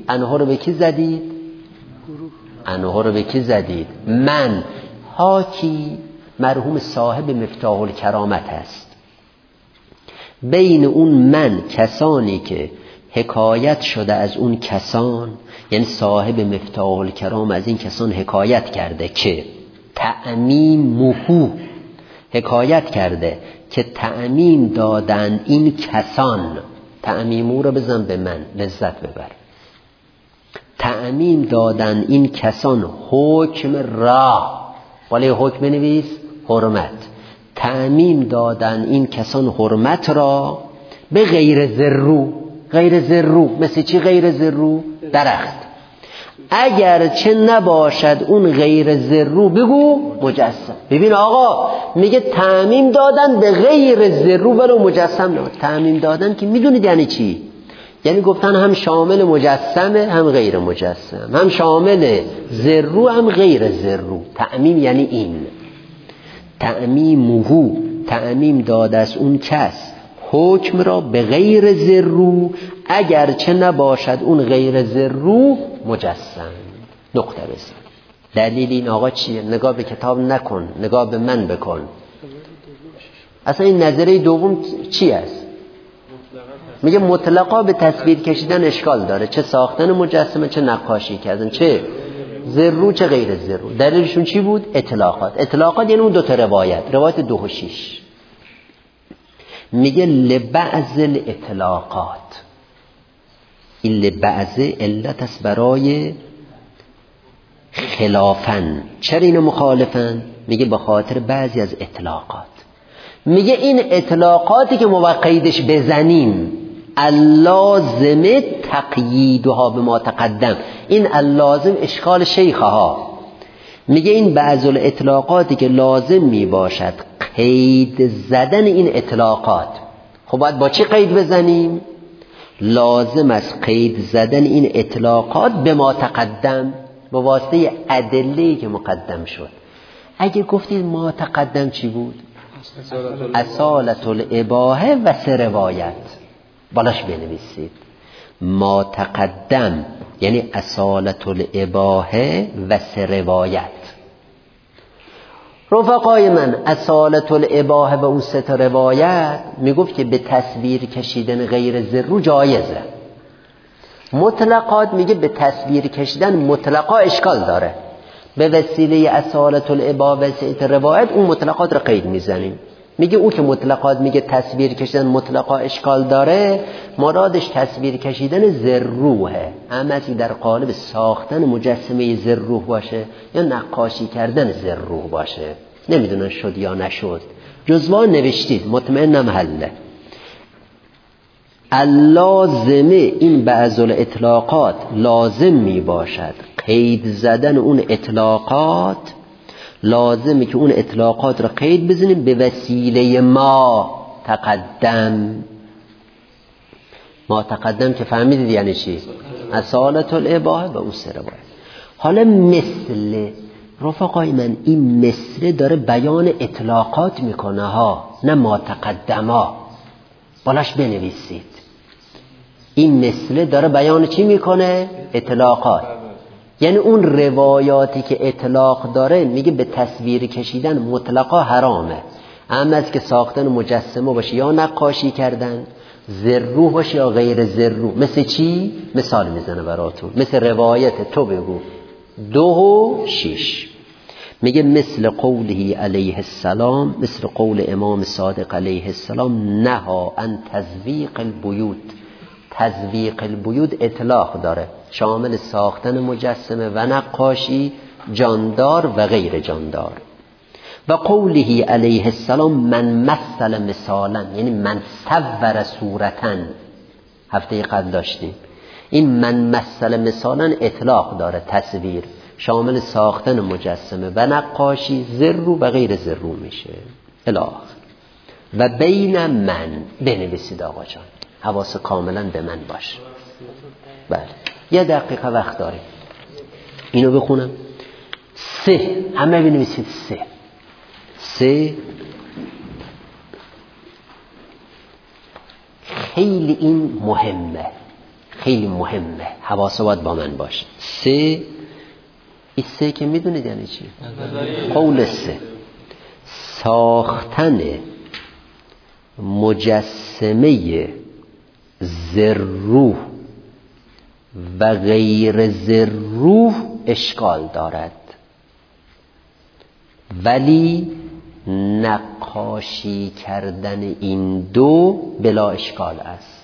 انها رو به کی زدید؟ انها رو به کی زدید؟ من حاکی مرحوم صاحب مفتاح الکرامت است. بین اون من کسانی که حکایت شده از اون کسان، یعنی صاحب مفتاح الکرام از این کسان حکایت کرده که تعمیمه، حکایت کرده که تعمیم دادن این کسان. تعمیمو رو بزن به من لذت ببر. تعمیم دادن این کسان حکم را، ولی حکم نویس حرمت. تعمیم دادن این کسان حرمت را به غیر ذرو. غیر ذرو مثل چی؟ غیر ذرو درخت. اگر چه نباشد اون غیر ذرو بگو مجسم. ببین آقا میگه تعمیم دادن به غیر ذرو ولو مجسم نه. تعمیم دادن که میدونید یعنی چی؟ یعنی گفتن هم شامل مجسمه هم غیر مجسم، هم شامل ذرو هم غیر ذرو. تعمیم یعنی این. تعمیمه، تعمیم داده از اون کس حکم را به غیر ذرو اگر چه نباشد اون غیر ذرو مجسم. نقطه بزن. دلیل این آقا چیه؟ نگاه به کتاب نکن، نگاه به من بکن. اصلا این نظریه دوم چی است؟ میگه مطلقا به تصویر کشیدن اشکال داره، چه ساختن مجسمه چه نقاشی کردن، چه ذرو چه غیر ذرو. دلیلشون چی بود؟ اطلاقات. اطلاقات یعنی اون دو تا روایت 2 و 6. میگه لبعض الاطلاقات. این لبعض علت است برای خلافن. چرا اینو مخالفن؟ میگه به خاطر بعضی از اطلاقات. میگه این اطلاقاتی که موقعیدش بزنیم اللازم تقییدها به ما تقدم. این اللازم اشکال شیخه ها. میگه این بعض الاطلاقاتی که لازم میباشد قید زدن این اطلاقات. خب باید با چی قید بزنیم؟ لازم است قید زدن این اطلاقات به ما تقدم، به واسطه ادله‌ای که مقدم شد. اگه گفتید ما تقدم چی بود؟ اصالت الاباحه و 3 روایت. بالاش بنویسید ما تقدم یعنی اصالت الاباحه و 3 روایت. رفقای من اصالت الاباحه و اون 3 روایت میگفت که به تصویر کشیدن غیر ذرو جایزه. مطلقات میگه به تصویر کشیدن مطلقا اشکال داره. به وسیله اصالت الاباحه و 3 روایت اون مطلقات رو قید میزنیم. میگه او که مطلقات میگه تصویر کشیدن مطلقا اشکال داره، مرادش تصویر کشیدن ذروحه. اما در قالب ساختن مجسمه ذروح باشه یا نقاشی کردن ذروح باشه. نمیدونن شد یا نشد، جزوان نوشتید مطمئنم حله. اللازمه این بعض الاطلاقات لازم میباشد قید زدن اون اطلاقات. لازمه که اون اطلاقات رو قید بزنیم به وسیله ما تقدم. ما تقدم که فهمیدید یعنی چی؟ اصالت الاباحه و اون 3 روایت. حالا مثل رفقای من این مثل داره بیان اطلاقات میکنه ها، نه ما تقدم ها. بالاش بنویسید این مثل داره بیان چی میکنه؟ اطلاقات. یعنی اون روایاتی که اطلاق داره میگه به تصویر کشیدن مطلقا حرامه. اما از که ساختن مجسمه باشه یا نقاشی کردن، ذروح باشه یا غیر ذروح. مثل چی؟ مثال میزنه براتون. مثل روایت تو بگو 2 و 6. میگه مثل قوله علیه السلام، مثل قول امام صادق علیه السلام نها ان تزویق البیوت. تزویق البیوت اطلاق داره، شامل ساختن مجسمه و نقاشی جاندار و غیر جاندار. و قوله علیه السلام من مثل مثالا یعنی من صور صورتا. هفته قبل داشتیم این من مثل مثالا اطلاق داره، تصویر شامل ساختن مجسمه و نقاشی ذرو و غیر ذرو میشه الاخر. و بین من بنویسید آقا جان، حواس کاملا به من باشه. بله 1 دقیقه وقت داریم. اینو بخونم 3 همه بنویسید 3 خیلی این مهمه. خیلی مهمه، حواس باید با من باشه. 3 این 3 که میدونید یعنی چی؟ قول 3 ساختن مجسمه ذروح و غیر ذروح اشکال دارد، ولی نقاشی کردن این دو بلا اشکال است.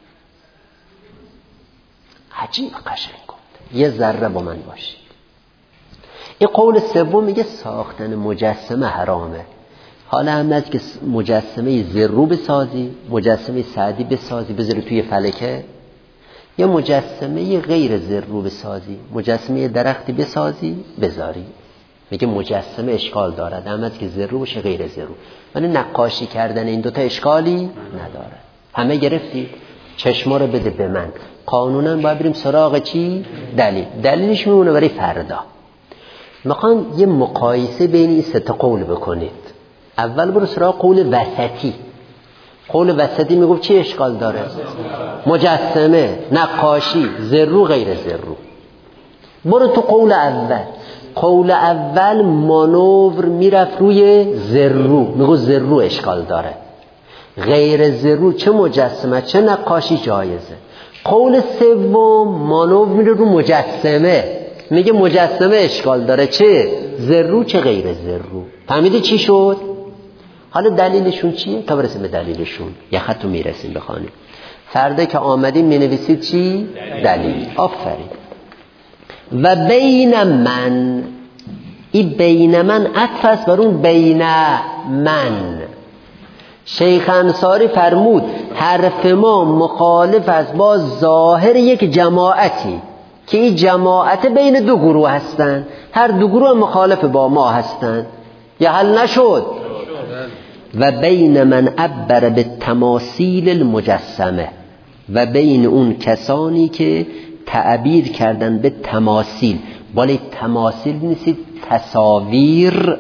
عجیب قشنگ گفت. یه ذره با من باشید. این قول سوم میگه ساختن مجسمه حرامه. حالا هم نزد که مجسمه ذرو بسازی، مجسمه سعدی بسازی بذاری توی فلکه، یا مجسمه غیر ذرو بسازی، مجسمه درختی بسازی بذاری. میگه مجسمه اشکال دارد، هم نزد که ذرو باشه غیر ذرو، ولی نقاشی کردن این دوتا اشکالی نداره. همه گرفتی؟ چشما رو بده به من. قانونا باید بریم سراغ چی؟ دلیل. دلیلش میمونه برای فردا. میخوام یه مقایسه بین این 3 تا قول بکنید. اول برو سراغ قول وسطی. قول وسطی میگه چی اشکال داره؟ مجسمه، نقاشی، ذرو غیر ذرو. برو تو قول اول. قول اول مانور میرفت روی ذرو، میگه ذرو اشکال داره، غیر ذرو چه مجسمه چه نقاشی جایزه. قول سوم مانور میره رو مجسمه، میگه مجسمه اشکال داره، چه ذرو چه غیر ذرو. فهمیدی چی شد؟ حالا دلیلشون چیه؟ تا برسیم به دلیلشون یه خط رو میرسیم بخوانیم. فردا که آمدیم مینویسید چی؟ دلیل. آفرین. و بین من، این بین من عطف است بر اون بین من. شیخ انصاری فرمود حرف ما مخالف است با ظاهر یک جماعتی که این جماعت بین 2 گروه هستند، هر 2 گروه مخالف با ما هستند. یا حل نشد؟ و بین من عبر به تماثیل المجسمه، و بین اون کسانی که تعبیر کردن به تماثیل. ولی تماثیل نیستید، تصاویر.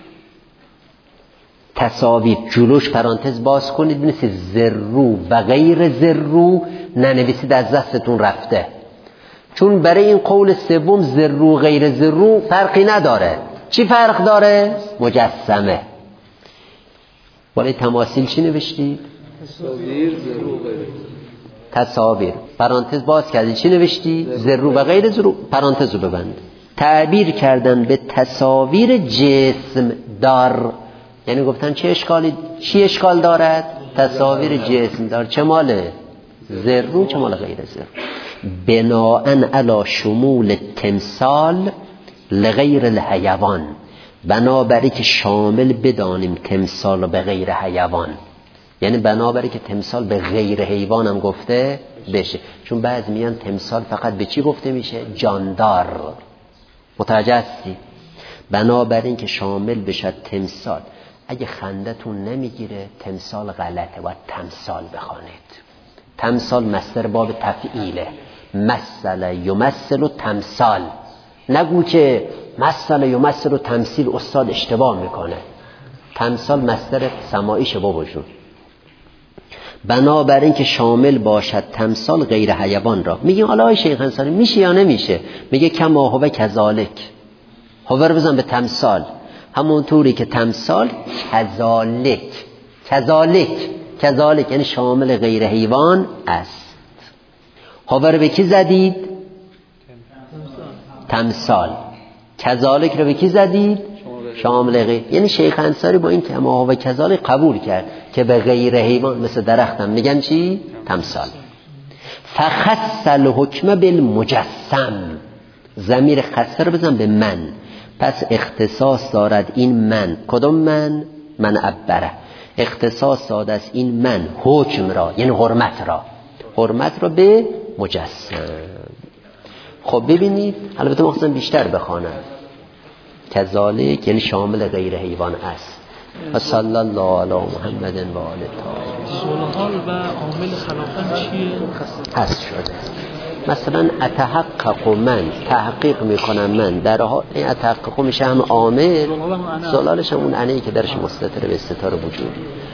تصاویر جلوش پرانتز باز کنید بنویسید ذرو و غیر ذرو، ننویسید از دستتون رفته. چون برای این قول سوم ذرو غیر ذرو فرقی نداره. چی فرق داره؟ مجسمه. ولی تماثیل چی نوشتید؟ تصاویر ذرو غیر تصاویر پرانتز باز کردید چی نوشتی؟ ذرو و غیر ذرو پرانتز رو ببند. تعبیر کردن به تصاویر جسم دار، یعنی گفتن چی اشکال دارد؟ تصاویر جسم دار. چه ماله؟ ذرو چه مال غیر ذرو. بناءً علی شمول تمثال لغیر الحیوان، بنابراین که شامل بدانیم تمثال به غیر حیوان، یعنی بنابراین که تمثال به غیر حیوان هم گفته بشه. چون بعضی میان تمثال فقط به چی گفته میشه؟ جاندار. متوجه هستی؟ بنابراین که شامل بشه تمثال. اگه خندتون نمیگیره تمثال غلطه، باید تمثال بخوانید. تمثال مصدر باب تفعیله. مثل یمثل و تمثال. نگو که مثل یمثل و تمثیل استاد اشتباه میکنه. تمثال مصدر سماعیشه بابا جون. بنابراین که شامل باشد تمثال غیر حیوان را. میگیم حالا آقای شیخ انصاری میشه یا نمیشه؟ میگه کما هو کذالک. هو رو بزن به تمثال، همونطوری که تمثال کذالک یعنی شامل غیر حیوان است. هو رو به کی زدید؟ تمثال. کذالک رو به کی زدید؟ شامل غیر. یعنی شیخ انصاری با این که ما هو کذالک قبول کرد که به غیر حیوان مثل درختم میگن چی؟ تمثال. فخص الحکم بالمجسم. ضمیر خصه رو بزن به من. پس اختصاص دارد این من. کدوم من؟ من عبره. اختصاص دارد از این من حکم را، یعنی حرمت را به مجسم. خب ببینید، البته مخصوصا بیشتر بخوانم. کذالک یعنی شامل غیر حیوان است. و صلی الله علی محمد و آل طاهرین. صلحال و عامل خلافت چیه؟ حذف شده. مثلا اتحقق من، تحقیق میکنم من، در حال این اتحقق میشه هم عامل، صلحالش هم اون عنی که درش مستتر به استتار وجود.